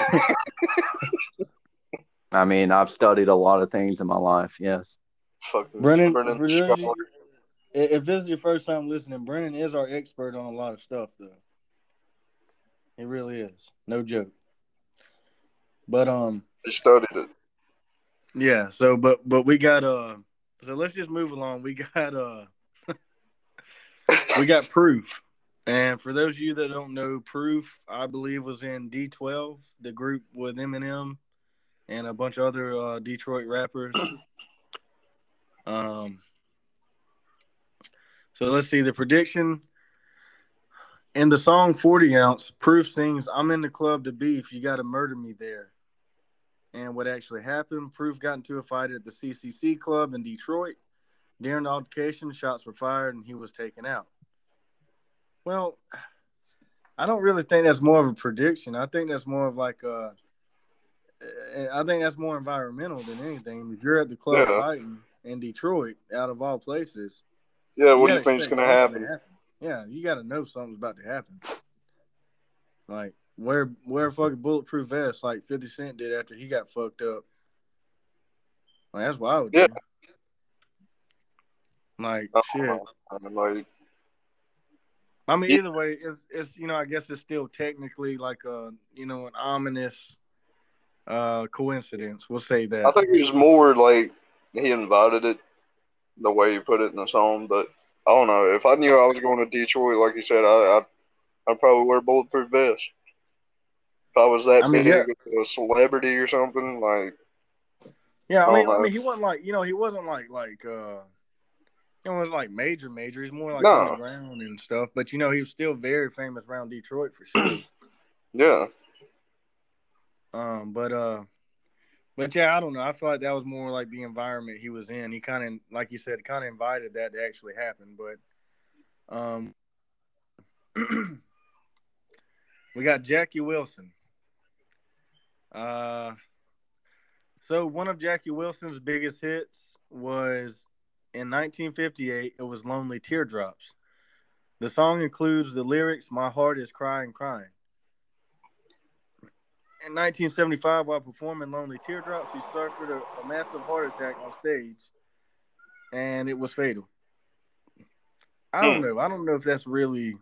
I mean, I've studied a lot of things in my life. Yes. Fucking Brendan, Brendan for those of scholar. you, if this is your first time listening, Brendan is our expert on a lot of stuff, though. He really is, no joke. But um, He studied it. yeah. So, but but we got uh, so let's just move along. We got uh, we got Proof, and for those of you that don't know, Proof, I believe was in D twelve, the group with Eminem and a bunch of other uh, Detroit rappers. Um, so let's see the prediction. In the song forty ounce, Proof sings, "I'm in the club to beef, you gotta murder me there." And what actually happened, Proof got into a fight at the C C C club in Detroit. During the altercation, shots were fired and he was taken out. Well, I don't really think that's more of a prediction. I think that's more of like a, I think that's more environmental than anything. If you're at the club Yeah. fighting in Detroit, out of all places, Yeah, you what do gotta you think's expect gonna something to happen? happen. Yeah, you got to know something's about to happen. Like, wear wear a fucking bulletproof vest like fifty Cent did after he got fucked up. Like, that's what I would Yeah. do. Like, I shit. don't know. Like, I mean, Yeah. either way, it's it's you know, I guess it's still technically like a you know an ominous uh coincidence. We'll say I that. think it was more like he invited it the way he put it in the song, but I don't know. If I knew I was going to Detroit, like you said, I, I'd, I'd probably wear a bulletproof vest. If I was that I mean, big, yeah, a celebrity or something, like, yeah. I I don't mean, I know. mean, he wasn't like you know, he wasn't like like uh, it was like major major. He's more like No, underground and stuff. But you know, he was still very famous around Detroit for sure. yeah, Um, but uh, but yeah, I don't know. I feel like that was more like the environment he was in. He kind of, like you said, kind of invited that to actually happen. But um, we got Jackie Wilson. Uh, so one of Jackie Wilson's biggest hits was in nineteen fifty-eight. It was "Lonely Teardrops." The song includes the lyrics, "My heart is crying, crying." In nineteen seventy-five, while performing "Lonely Teardrops," he suffered a, a massive heart attack on stage, and it was fatal. I don't hmm. know. I don't know if that's really.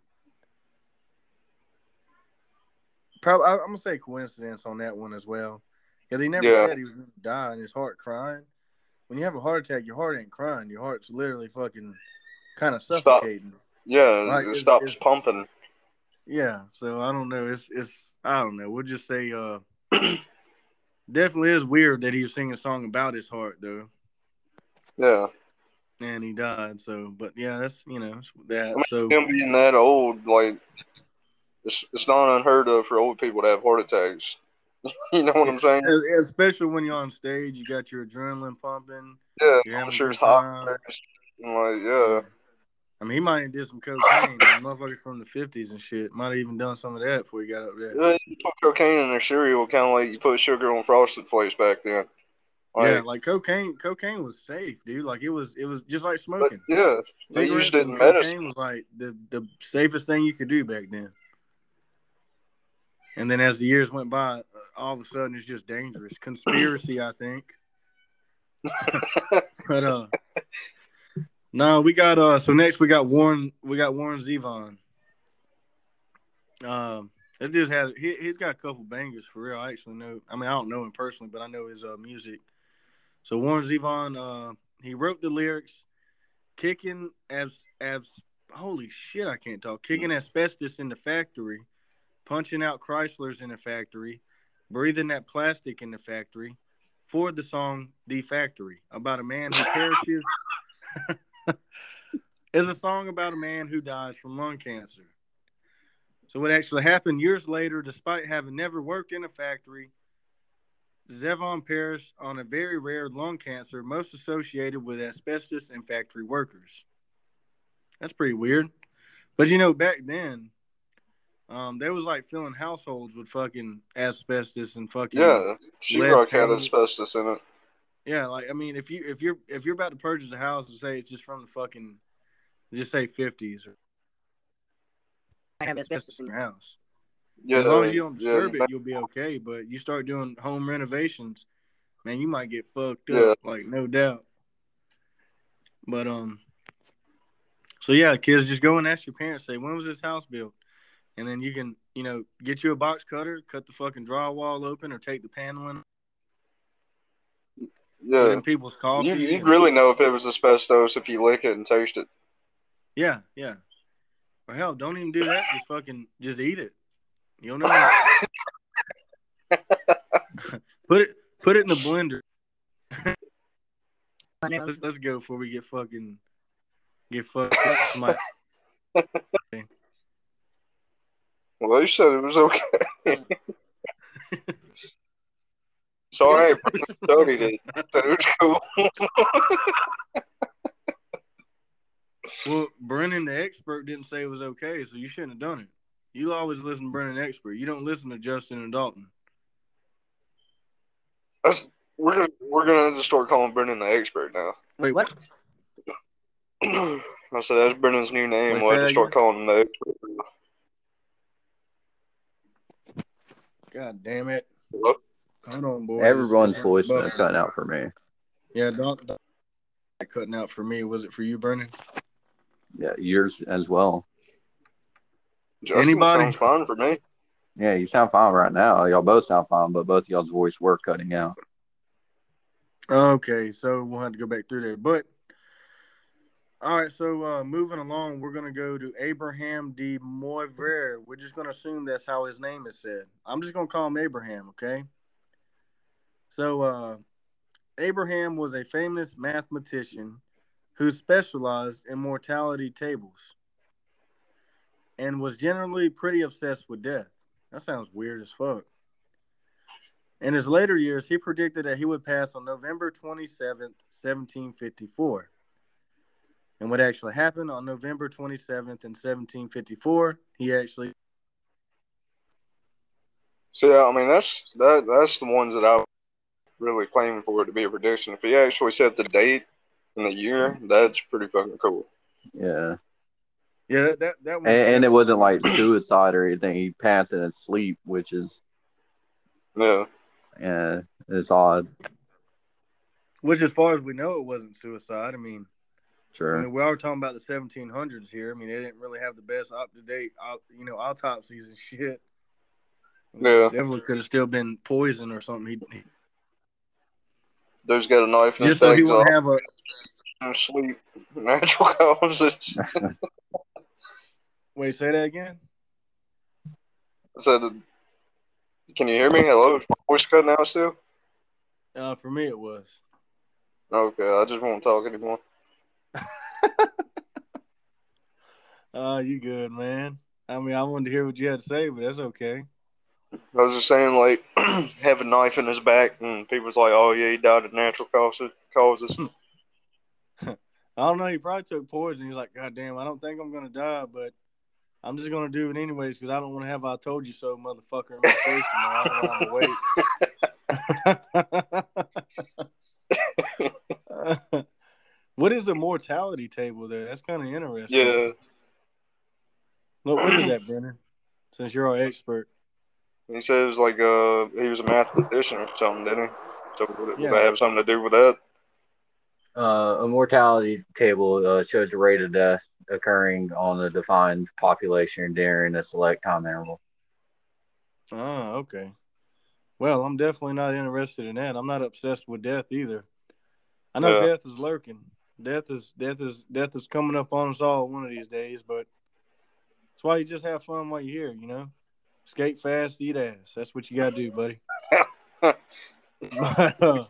Probably, I'm gonna say coincidence on that one as well, because he never Yeah. said he was gonna die and his heart crying. When you have a heart attack, your heart ain't crying. Your heart's literally fucking kind of Stop. suffocating. Yeah, Like it it's, stops it's pumping. yeah. So I don't know. It's it's I don't know. We'll just say uh, definitely is weird that he was singing a song about his heart though, Yeah. and he died. So, but yeah, that's you know it's that. I So mean, him being that old, like, it's, it's not unheard of for old people to have heart attacks. You know what yeah, I'm saying? especially when you're on stage, you got your adrenaline pumping, Yeah, you're I'm having a sure it's good hot time. there. I'm like, Yeah. yeah. I mean, he might have did some cocaine. The motherfuckers from the fifties and shit might have even done some of that before he got up there. Yeah, you put cocaine in their cereal, kind of like you put sugar on Frosted Flakes back then. Yeah, Like, like cocaine. Cocaine was safe, dude. Like it was, it was just like but smoking. yeah, they used Cigarettes it and in medicine. cocaine was like the the safest thing you could do back then. And then as the years went by, all of a sudden it's just dangerous. Conspiracy, I think. But uh, no, we got uh. So next we got Warren. We got Warren Zevon. Um, this dude had he he's got a couple bangers for real. I actually know. I mean, I don't know him personally, but I know his uh music. So Warren Zevon, uh, he wrote the lyrics, kicking abs abs. Holy shit, I can't talk. Kicking asbestos in the factory, punching out Chryslers in the factory, breathing that plastic in the factory. For the song "The Factory," about a man who perishes. It's a song about a man who dies from lung cancer. So what actually happened years later, despite having never worked in a factory, Zevon perished on a very rare lung cancer, most associated with asbestos and factory workers. That's pretty weird. But you know, back then, um, there was like filling households with fucking asbestos and fucking Yeah, lead sheetrock had paint. asbestos in it. Yeah, like I mean, if you if you're if you're about to purchase a house and say it's just from the fucking, just say fifties or I have asbestos asbestos in in your house. Yeah, As long as you don't yeah, disturb it, you'll be okay. But you start doing home renovations, man, you might get fucked yeah. up, like no doubt. But um, so yeah, kids, just go and ask your parents. Say, when was this house built? And then you can, you know, get you a box cutter, cut the fucking drywall open, or take the paneling, put Yeah, in people's you coffee, you'd and really know if it was asbestos if you lick it and taste it. yeah, yeah. Or hell, don't even do that. Just fucking, just eat it. You'll know. put it, Put it in the blender. Blender. Let's let's go before we get fucking get fucked up. Somebody. Well, they said it was okay. So I studied it. So it was cool. Well, Brennan the expert didn't say it was okay, so you shouldn't have done it. You always listen to Brennan the expert. You don't listen to Justin and Dalton. That's, we're gonna we're gonna have to start calling Brennan the expert now. Wait, What? I said that's Brennan's new name. Wait, We'll say have to that start again? calling him the expert. God damn it! What? Hold on, boys. Everyone's It's- it's voice is buffering. cutting out for me. Yeah, Dalton. Dalton cutting out for me. Was it for you, Brennan? Yeah, yours as well. Justin Anybody? sounds fine for me. Yeah, you sound fine right now. Y'all both sound fine, but both of y'all's voice were cutting out. Okay, so we'll have to go back through there. But all right, so uh, moving along, we're gonna go to Abraham de Moivre. We're just gonna assume that's how his name is said. I'm just gonna call him Abraham, okay? So uh, Abraham was a famous mathematician who specialized in mortality tables and was generally pretty obsessed with death. That sounds weird as fuck. In his later years, he predicted that he would pass on November twenty-seventh, seventeen fifty-four. And what actually happened on November twenty-seventh in seventeen fifty-four, he actually... So yeah, I mean that's that that's the ones that I really claiming for it to be a prediction. If he actually said the date and the year, that's pretty fucking cool. Yeah. Yeah, that, that, that one... And, and it wasn't like suicide or anything. He passed in his sleep, which is, Yeah. yeah, it's odd. Which, as far as we know, it wasn't suicide. I mean... Sure. I mean, we are talking about the seventeen hundreds here. I mean, they didn't really have the best up-to-date, you know, autopsies and shit. Yeah. Definitely could have still been poison or something. He, he, Dude's got a knife in his just so he bags wouldn't off have a... and sleep. Natural causes. Wait, say that again? I said, can you hear me? Hello? Is my voice cutting out still? Uh, for me, it was. Okay, I just won't talk anymore. Uh, you good, man. I mean, I wanted to hear what you had to say, but that's okay. I was just saying, like, have a knife in his back, and people's like, oh, yeah, he died of natural causes. causes. I don't know. He probably took poison. He's like, God damn, I don't think I'm going to die, but I'm just going to do it anyways because I don't want to have I told you so motherfucker in my face tomorrow while I'm awake. What is the mortality table there? That's kind of interesting. Yeah. Look, what is that, Brennan? Since you're our expert. He said it was like uh, he was a mathematician or something, didn't he? So would it, Yeah. would that have something to do with that? Uh, a mortality table uh, shows the rate of death occurring on a defined population during a select time interval. Oh, okay. Well, I'm definitely not interested in that. I'm not obsessed with death either. I know Yeah. death is lurking. Death is death is death is coming up on us all one of these days, but that's why you just have fun while you're here, you know? Skate fast, eat ass. That's what you gotta do, buddy. But, uh,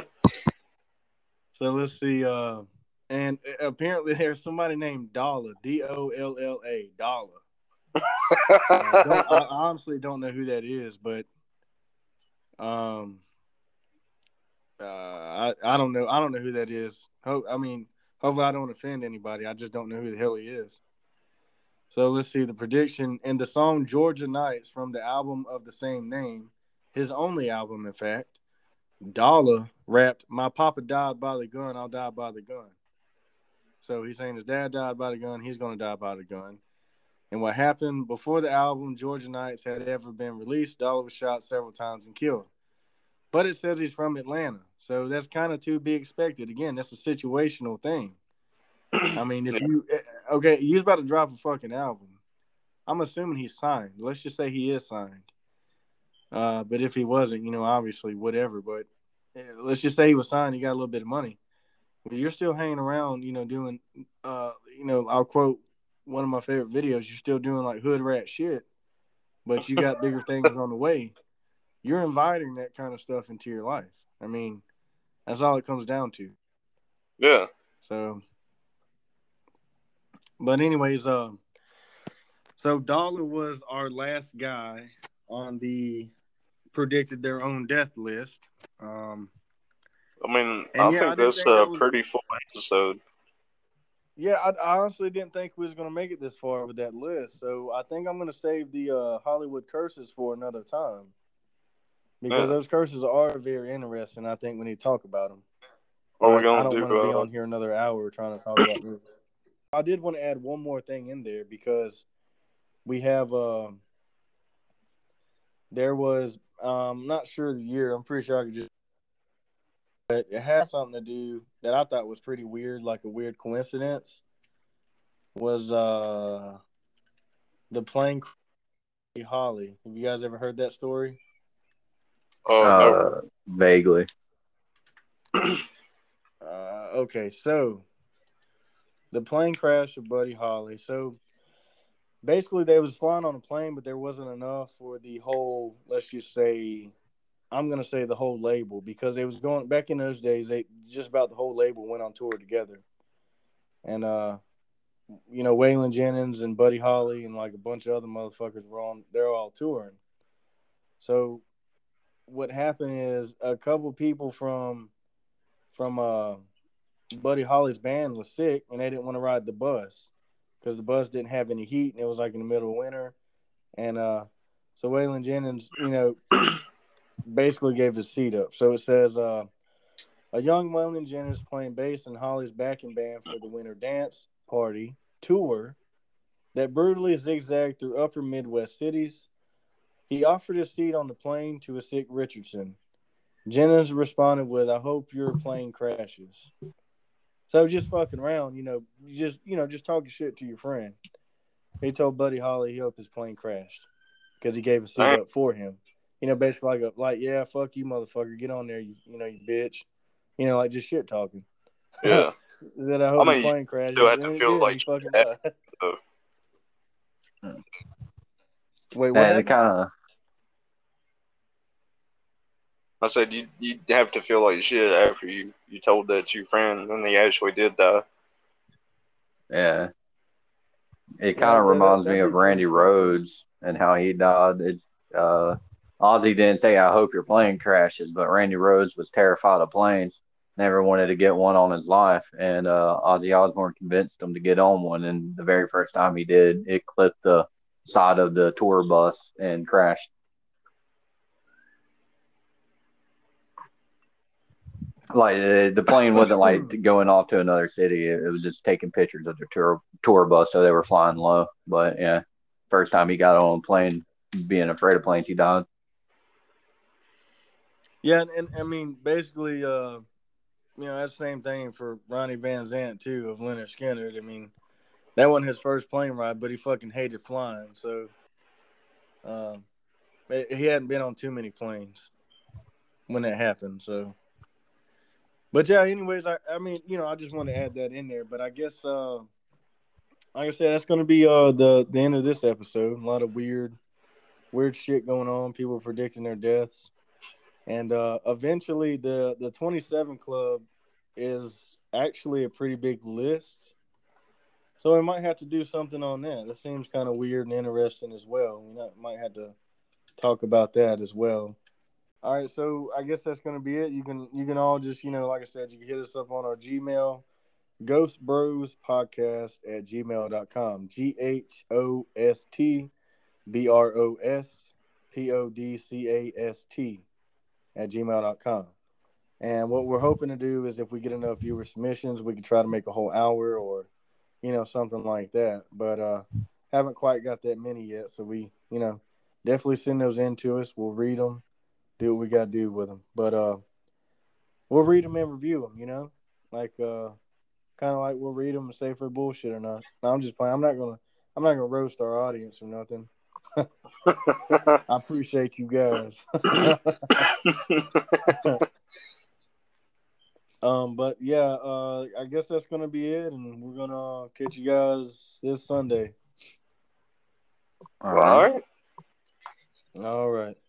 so let's see. Uh, and apparently there's somebody named Dolla, D O L L A, Dolla. I, don't, I honestly don't know who that is, but um, uh, I I don't know. I don't know who that is. Ho- I mean, hopefully I don't offend anybody. I just don't know who the hell he is. So let's see the prediction and the song "Georgia Nights" from the album of the same name, his only album, in fact. Dolla rapped, "My papa died by the gun. I'll die by the gun." So he's saying his dad died by the gun. He's going to die by the gun. And what happened before the album Georgia Nights had ever been released, Dolla was shot several times and killed. But it says he's from Atlanta. So that's kind of to be expected. Again, that's a situational thing. I mean, if you – okay, you're about to drop a fucking album. I'm assuming he's signed. Let's just say he is signed. Uh, but if he wasn't, you know, obviously, whatever. But uh, let's just say he was signed. He got a little bit of money. But you're still hanging around, you know, doing uh, – you know, I'll quote one of my favorite videos. You're still doing, like, hood rat shit. But you got bigger things on the way. you're inviting that kind of stuff into your life. I mean, that's all it comes down to. Yeah. So, but anyways, um, so Dollar was our last guy on the predicted their own death list. Um, I mean, and I yeah, I think didn't that's think a that was. pretty full episode. Yeah, I, I honestly didn't think we was gonna make it this far with that list. So I think I'm gonna save the uh, Hollywood curses for another time because Yeah. those curses are very interesting. I think we need to talk about them. What are we But I gonna don't do? want to be Uh, on here another hour trying to talk about this. I did want to add one more thing in there because we have uh, there was um not sure the year. I'm pretty sure I could just. But it has something to do that I thought was pretty weird, like a weird coincidence. Was uh the plane crash Holly? Have you guys ever heard that story? uh, Uh, never. vaguely. Uh, okay, so the plane crash of Buddy Holly. So basically, they was flying on a plane, but there wasn't enough for the whole. Let's just say, I'm gonna say the whole label because they was going back in those days. They just about the whole label went on tour together, and uh, you know, Waylon Jennings and Buddy Holly and like a bunch of other motherfuckers were on. They're all touring. So what happened is a couple people from from uh, Buddy Holly's band was sick and they didn't want to ride the bus because the bus didn't have any heat and it was like in the middle of winter. And uh, so Waylon Jennings, you know, basically gave his seat up. So it says uh, a young Waylon Jennings playing bass in Holly's backing band for the Winter Dance Party tour that brutally zigzagged through upper Midwest cities. He offered his seat on the plane to a sick Richardson. Jennings responded with, "I hope your plane crashes." So just fucking around, you know, just you know, just talking shit to your friend. He told Buddy Holly he hoped his plane crashed because he gave a seat Damn. up for him. You know, basically like, a, like, yeah, fuck you, motherfucker, get on there, you, you know, you bitch. You know, like just shit talking. Yeah. Is that I hope I your mean, plane you crashes? still have And to it feel did. like He fucking shit died. though. Wait, what And it happened? kind of I said you you have to feel like shit after you, you told that to your friend, and he actually did die. yeah. It Yeah, kind of that, that, reminds me that'd of be pretty Randy fucked up. Rhodes and how he died. It's uh, Ozzy didn't say, "I hope your plane crashes," but Randy Rhodes was terrified of planes, never wanted to get one on his life, and uh, Ozzy Osbourne convinced him to get on one. And the very first time he did, it clipped the side of the tour bus and crashed. Like uh, the plane wasn't like going off to another city; it, it was just taking pictures of the tour tour bus, so they were flying low. But yeah, first time he got on a plane, being afraid of planes, he died. Yeah, and, and I mean, basically, uh, you know, that's the same thing for Ronnie Van Zant too of Leonard Skinner. I mean, that wasn't his first plane ride, but he fucking hated flying. So, uh, he hadn't been on too many planes when that happened. So, but yeah, anyways, I, I mean, you know, I just want to add that in there. But I guess, uh, like I said, that's going to be uh the the end of this episode. A lot of weird, weird shit going on. People predicting their deaths. And uh, eventually, the the twenty-seven Club is actually a pretty big list, so we might have to do something on that. That seems kind of weird and interesting as well. We might have to talk about that as well. All right, so I guess that's going to be it. You can you can all just you know, like I said, you can hit us up on our Gmail, Ghost Bros Podcast at gmail dot com. G H O S T B R O S P O D C A S T. at gmail dot com. And what we're hoping to do is if we get enough viewer submissions, we can try to make a whole hour or, you know, something like that. But uh haven't quite got that many yet. So we, you know, definitely send those in to us. We'll read them, do what we got to do with them. But uh we'll read them and review them, you know, like uh kind of like we'll read them and say if they're bullshit or not. No, I'm just playing. I'm not going to, I'm not going to roast our audience or nothing. I appreciate you guys. um, but yeah, uh, I guess that's gonna be it, and we're gonna catch you guys this Sunday. All Well, right. all right. All right.